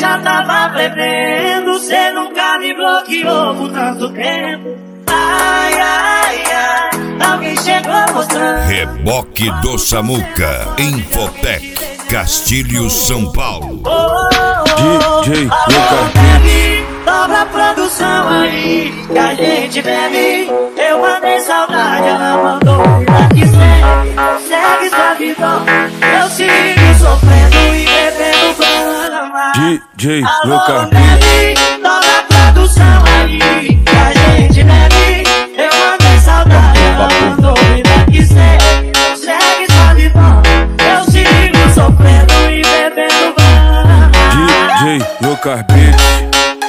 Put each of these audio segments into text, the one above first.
já tava bebendo, cê nunca me bloqueou por tanto tempo. Ai, ai, ai, alguém chegou mostrando. Reboque do Samuca, Infotec, Castilho, São Paulo. DJ Lucas, dobra a produção aí, que a gente bebe. Eu mandei saudade, ela mandou vida que segue sua vida. Eu sigo sofrendo e bebendo pra amar. DJ Lucas, dobra a produção aí, que a gente bebe. Eu mandei saudade, ela mandou vida que segue sua vida. Eu sigo sofrendo e bebendo pra amar. DJ Lucas Beats.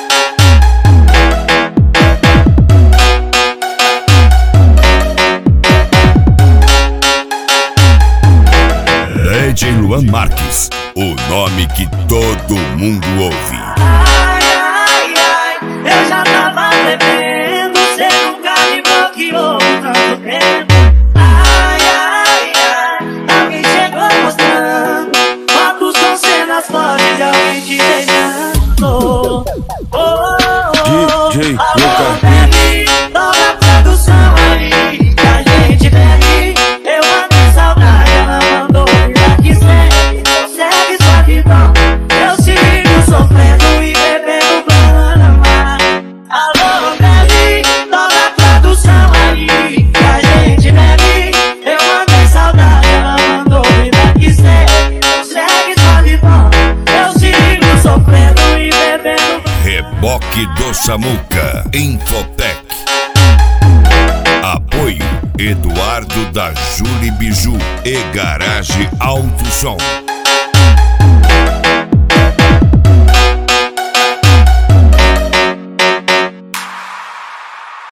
DJ Luan Marques, o nome que todo mundo ouve. Ai, ai, ai, eu já tava bebendo, cê nunca me bloqueou por tanto tempo. Ai, ai, ai, alguém chegou mostrando fotos com cenas fortes de alguém te beijando. DJ Lucas, baby, dobra a produção aí, que a gente bebe. Eu mandei saudade, ela mandou vida que segue sua vida. Eu sigo sofrendo e bebendo pra amar. Alô, baby, dobra a produção aí, que a gente bebe. Eu mandei saudade, ela mandou vida que segue sua vida. Eu sigo sofrendo e bebendo. Reboque do Samuca, Infotec. Apoio Eduardo da Júlia Biju e Garage Alto Som.